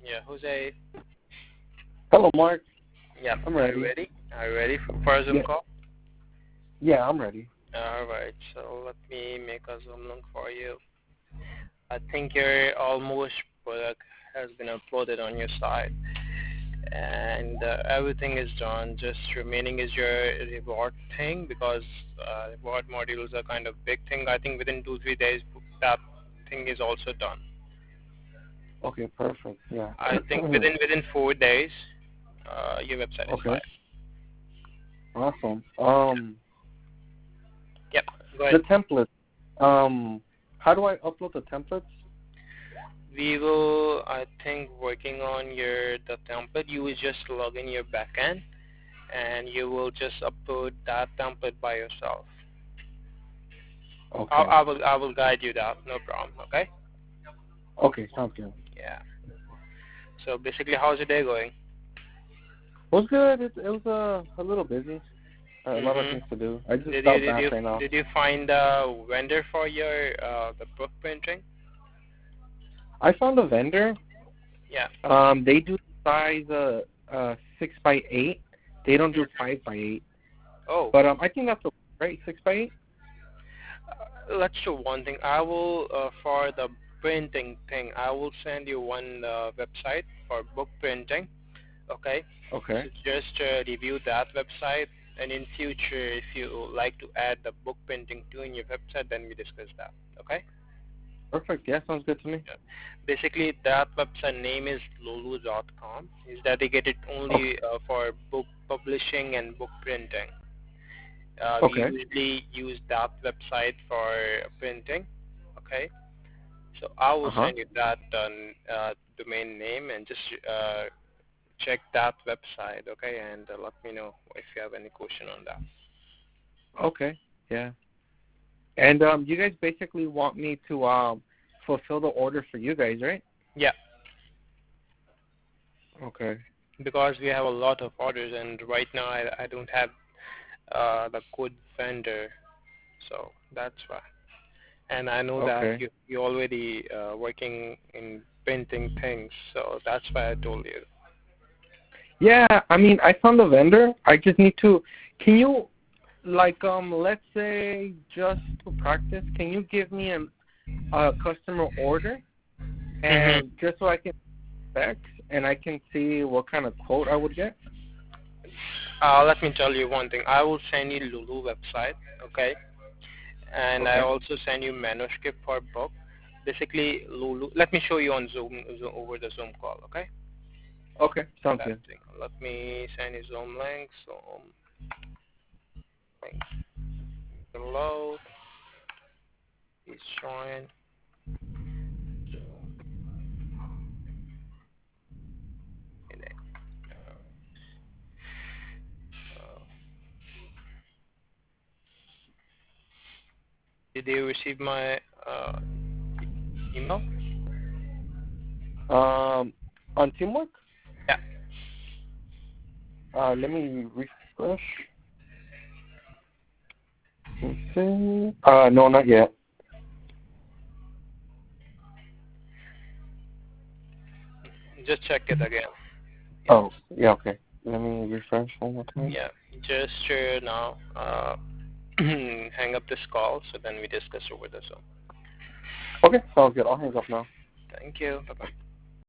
Yeah, Jose. Hello, Mark. Yeah, I'm are you ready. ready? Are you ready for a Zoom Yeah, call? yeah, I'm ready. Alright, so let me make a Zoom link for you. I think your almost product has been uploaded on your site and everything is done. Just remaining is your reward thing because reward modules are kind of big thing. I think within 2 3 days that thing is also done. Okay, perfect. Yeah. I think within 4 days your website is Okay, live. awesome. Yep, go The ahead. template. How do I upload the templates? We will, I think, working on the template. You will just log in your backend, and you will just upload that template by yourself. Okay. I will guide you that. No problem. Okay. Okay, sounds good. Yeah. So basically, how's your day going? Was good. It was a little busy. A lot of Mhm. things to do. I just Did you felt did back you right now. did you find a vendor for your the book printing? I found a vendor. Yeah. They do size 6 by 8. They don't do Mhm. 5 by 8. Oh. But I think that's right. 6 by 8. Let's do one thing. I will for the printing thing. I will send you one website for book printing. Okay. Okay. So just review that website, and in future, if you like to add the book printing to in your website, then we discuss that. Okay. Perfect. Yeah, sounds good to me. Yeah. Basically, that website name is lulu.com. It's dedicated Okay. only for book publishing and book printing. We Okay. usually use that website for printing. Okay. So I Uh will huh. send you that domain name and just check that website, okay, and let me know if you have any question on that. Okay. Yeah. And you guys basically want me to fulfill the order for you guys, right? Yeah, Okay. because we have a lot of orders, and right now I don't have the good vendor, so that's why. And I know that Okay. you already working in printing things, so that's why I told you. Yeah, I mean, I found the vendor. I just need to. Can you, like, let's say, just to practice, can you give me a customer order, Hmm. and just so I can specs and I can see what kind of quote I would get? Let me tell you one thing. I will send you Lulu website, okay, and I Okay. also send you manuscript for book. Basically, Lulu. Let me show you on Zoom over the Zoom call, okay? Okay. Sounds That good. thing. Let me send you Zoom link. Zoom link below. Please join. Zoom. Connect. Uh, did you receive my email? On Teamwork, Yeah. let me refresh. Let's see. No, not yet. Just check it again. Yeah. Oh, yeah, okay. Let me refresh one more time. Yeah. Just now. Hang up this call so then we discuss over the Zoom. Okay, sounds good. I'll hang up now. Thank you. Bye bye.